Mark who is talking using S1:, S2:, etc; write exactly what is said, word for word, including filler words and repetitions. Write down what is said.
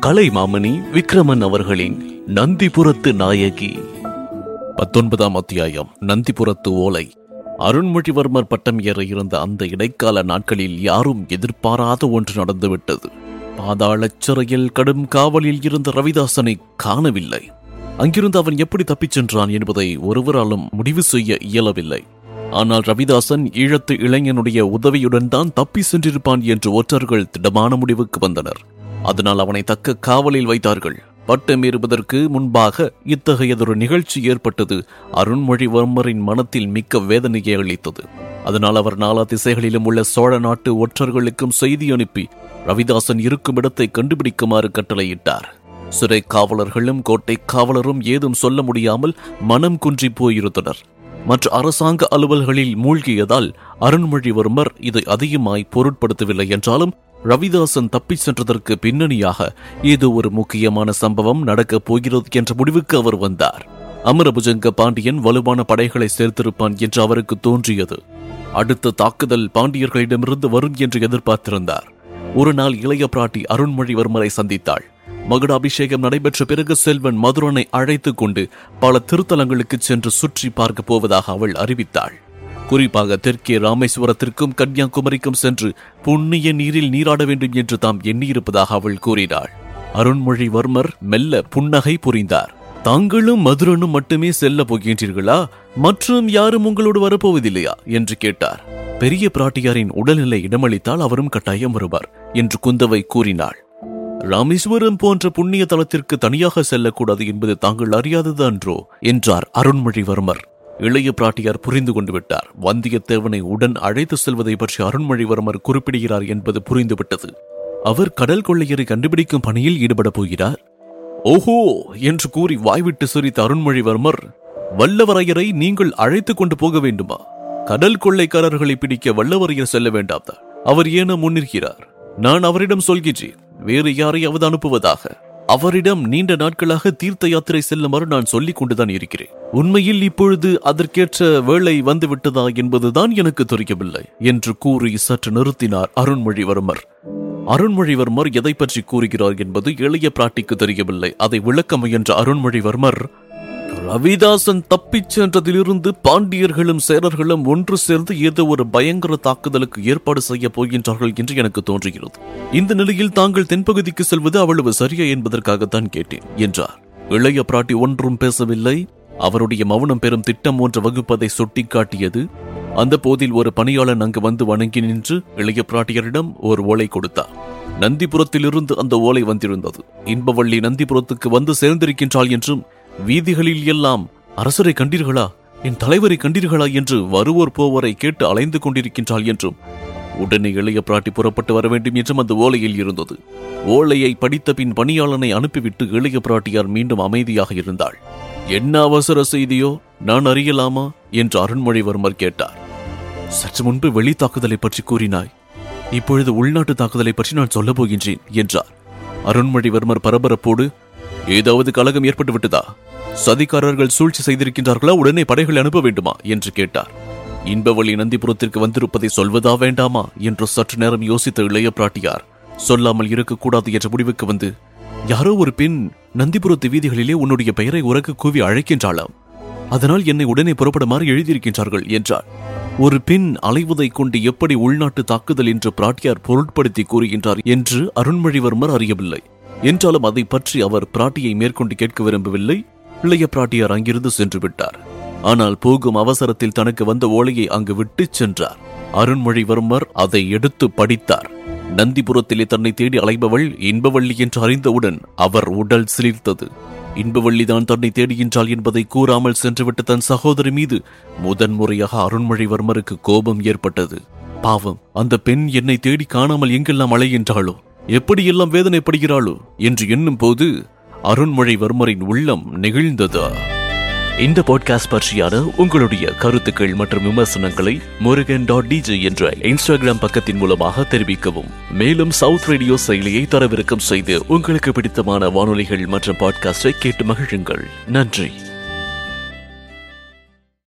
S1: கலைமாமணி விக்ரமன் அவர்களின் நந்திபுரத்து நாயகி. பத்தொன்பதாம் அத்தியாயம். நந்திபுரத்து ஓலை. அருண்மொழிவர்மர் பட்டம் ஏற இருந்த அந்த இடைக்கால நாட்களில் யாரும் எதிர்பாராத ஒன்று நடந்துவிட்டது. பாதாள சிறையில் கடும் காவலில் இருந்த ரவிதாசனை காணவில்லை. அங்கிருந்து அவன் எப்படி தப்பிச் சென்றான் என்பதை ஒருவராலும் முடிவு செய்ய இயலவில்லை. ஆனால் ரவிதாசன் ஈழத்து இளைஞனுடைய உதவியுடன் தான் தப்பி சென்றிருப்பான் என்று ஒற்றர்கள் திடமான முடிவுக்கு வந்தனர். அதனால் அவனை தக்க காவலில் வைத்தார்கள். பட்டம் ஏறுவதற்கு முன்பாக இத்தகையதொரு நிகழ்ச்சி ஏற்பட்டது அருண்மொழிவர்மரின் மனத்தில் மிக்க வேதனையை அளித்தது. அதனால் அவர் நாலா திசைகளிலும் உள்ள சோழ நாட்டு ஒற்றர்களுக்கும் செய்தி அனுப்பி ரவிதாசன் இருக்கும் இடத்தை கண்டுபிடிக்குமாறு கட்டளையிட்டார். சிறை காவலர்களும் கோட்டை காவலரும் ஏதும் சொல்ல முடியாமல் மனம் குன்றி போயிருந்தனர். மற்ற அரசாங்க அலுவல்களில் மூழ்கியதால் அருண்மொழிவர்மர் இதை அதிகமாய் பொருட்படுத்தவில்லை. என்றாலும் ரவிதாசன் தப்பிச் சென்றதற்கு பின்னணியாக ஏதோ ஒரு முக்கியமான சம்பவம் நடக்கப் போகிறது என்ற முடிவுக்கு அவர் வந்தார். அமரபுஜங்க பாண்டியன் வலுவான படைகளை சேர்த்திருப்பான் என்று அவருக்கு தோன்றியது. அடுத்த தாக்குதல் பாண்டியர்களிடமிருந்து வரும் என்று எதிர்பார்த்திருந்தார். ஒரு நாள் இளைய பிராட்டி அருண்மொழிவர்மரை சந்தித்தாள். மகுடாபிஷேகம் நடைபெற்ற பிறகு செல்வன் மதுரனை அழைத்துக் கொண்டு பல திருத்தலங்களுக்கு சென்று சுற்றி பார்க்க போவதாக அவள் அறிவித்தாள். குறிப்பாக தெற்கே ராமேஸ்வரத்திற்கும் கன்னியாகுமரிக்கும் சென்று புண்ணிய நீரில் நீராட வேண்டும் என்று தாம் எண்ணியிருப்பதாக அவள் கூறினாள். அருண்மொழிவர்மர் மெல்ல புன்னகை புரிந்தார். தாங்களும் மதுரனும் மட்டுமே செல்ல போகின்றீர்களா? மற்றும் யாரும் உங்களோடு வரப்போவதில்லையா என்று கேட்டார். பெரிய பிராட்டியாரின் உடல்நிலை இடமளித்தால் அவரும் கட்டாயம் வருவார் என்று குந்தவை கூறினாள். ராமேஸ்வரம் போன்ற புண்ணிய தலத்திற்கு தனியாக செல்லக்கூடாது என்பது தாங்கள் அறியாதது அன்றோ என்றார் அருண்மொழிவர்மர். இளைய பிராட்டியார் புரிந்து கொண்டு விட்டார். வந்தியத்தேவனை உடன் அழைத்து செல்வதை பற்றி அருண்மொழிவர்மர் குறிப்பிடுகிறார் என்பது புரிந்துவிட்டது. அவர் கடல் கொள்ளையரை கண்டுபிடிக்கும் பணியில் ஈடுபட போகிறார். ஓஹோ என்று கூறி வாய்விட்டு சிரித்த அருண்மொழிவர்மர், வல்லவரையரை நீங்கள் அழைத்து கொண்டு போக வேண்டுமா? கடல் கொள்ளைக்காரர்களை பிடிக்க வல்லவரையர் செல்ல வேண்டாம். அவர் ஏனோ முன்னிற்கிறார். நான் அவரிடம் சொல்கிறேன், வேறு யாரையாவது அனுப்புவதாக. அவரிடம் நீண்ட நாட்களாக தீர்த்த யாத்திரை செல்லுமாறு நான் சொல்லிக் கொண்டுதான் இருக்கிறேன். உண்மையில் இப்பொழுது அதற்கேற்ற வேளை வந்துவிட்டதா என்பதுதான் எனக்கு தெரியவில்லை என்று கூறி சற்று நிறுத்தினார் அருண்மொழிவர்மர். அருண்மொழிவர்மர் எதை பற்றி கூறுகிறார் என்பது இளைய பிராட்டிக்கு தெரியவில்லை. அதை விளக்க முயன்ற அருண்மொழிவர்மர், ரவிதாசன் தப்பிச் சென்றதிலிருந்து பாண்டியர்களும் சேரர்களும் ஒன்று சேர்ந்து ஏதோ ஒரு பயங்கர தாக்குதலுக்கு ஏற்பாடு செய்ய போகின்றார்கள் என்று எனக்கு தோன்றுகிறது. இந்த நிலையில் தாங்கள் தென்பகுதிக்கு செல்வது அவ்வளவு சரியா என்பதற்காகத்தான் கேட்டேன் என்றார். இளைய பிராட்டி ஒன்றும் பேசவில்லை. அவருடைய மௌனம் பெரும் திட்டம் ஒன்று வகுப்பதை சுட்டிக்காட்டியது. அந்த போதில் ஒரு பணியாளன் அங்கு வந்து வணங்கி நின்று இளைய பிராட்டியரிடம் ஒரு ஓலை கொடுத்தார். நந்திபுரத்திலிருந்து அந்த ஓலை வந்திருந்தது. இன்பவள்ளி நந்திபுரத்துக்கு வந்து சேர்ந்திருக்கின்றாள் என்றும், வீதிகளில் எல்லாம் அரசரை கண்டீர்களா, என் தலைவரை கண்டீர்களா என்று வருவோர் போவோரை கேட்டு அலைந்து கொண்டிருக்கின்றாள் என்றும், உடனே இளைய பிராட்டி புறப்பட்டு வர வேண்டும் என்றும் அந்த ஓலையில் இருந்தது. ஓலையை படித்த பின் பணியாளனை அனுப்பிவிட்டு இளைய பிராட்டியார் மீண்டும் அமைதியாக இருந்தாள். என்ன அவசர செய்தியோ, நான் அறியலாமா என்று அருண்மொழிவர்மர் கேட்டார். சற்று முன்பு வெளி தாக்குதலை பற்றி கூறினாய். இப்பொழுது உள்நாட்டு தாக்குதலை பற்றி நான் சொல்ல போகின்றேன் என்றார். அருண்மொழிவர்மர் பரபரப்போடு, ஏதாவது கலகம் ஏற்பட்டு விட்டதா? சதிகாரர்கள் சூழ்ச்சி செய்திருக்கின்றார்களா? உடனே படைகளை அனுப்ப வேண்டுமா என்று கேட்டார். இன்பவள்ளி நந்திபுரத்திற்கு வந்திருப்பதை சொல்வதா வேண்டாமா என்று சற்று நேரம் யோசித்த இளைய பிராட்டியார் சொல்லாமல் இருக்கக்கூடாது என்ற முடிவுக்கு வந்து, யாரோ ஒரு பெண் நந்திபுரத்து வீதிகளிலே உன்னுடைய பெயரை உறக்க கூவி அழைக்கின்றாளாம். அதனால் என்னை உடனே புறப்படுமாறு எழுதியிருக்கின்றார்கள் என்றார். ஒரு பெண் அலைவதை கொண்டு எப்படி உள்நாட்டு தாக்குதல் என்று பிராட்டியார் பொருட்படுத்தி கூறுகின்றார் என்று அருண்மொழிவர்மர் அறியவில்லை. என்றாலும் அதை பற்றி அவர் பிராட்டியை மேற்கொண்டு கேட்க விரும்பவில்லை. இளைய பிராட்டியார் அங்கிருந்து சென்று விட்டார். ஆனால் போகும் அவசரத்தில் தனக்கு வந்த ஓலையை அங்கு விட்டு சென்றார். அருண்மொழிவர்மர் அதை எடுத்து படித்தார். நந்திபுரத்திலே தன்னை தேடி அலைபவள் இன்பவள்ளி என்று அறிந்தவுடன் அவர் உடல் சிலிர்த்தது. இன்பவள்ளிதான் தன்னை தேடுகின்றாள் என்பதை கூறாமல் சென்றுவிட்ட தன் சகோதரி மீது முதன்முறையாக அருண்மொழிவர்மருக்கு கோபம் ஏற்பட்டது. பாவம், அந்த பெண் என்னை தேடி காணாமல் எங்கெல்லாம் அலைகின்றாளோ, எப்படியெல்லாம் வேதனைப்படுகிறாளோ என்று எண்ணும் போது அருண்மொழிவர்மரின் உள்ளம் நெகிழ்ந்தது. இந்த பாட்காஸ்ட் பற்றியான உங்களுடைய கருத்துக்கள் மற்றும் விமர்சனங்களை முருகன் டாட் டிஜே என்ற இன்ஸ்டாகிராம் பக்கத்தின் மூலமாக தெரிவிக்கவும். மேலும் சவுத் ரேடியோ செயலியை தரவிறக்கம் செய்து உங்களுக்கு பிடித்தமான வானொலிகள் மற்றும் பாட்காஸ்டை கேட்டு மகிழுங்கள். நன்றி.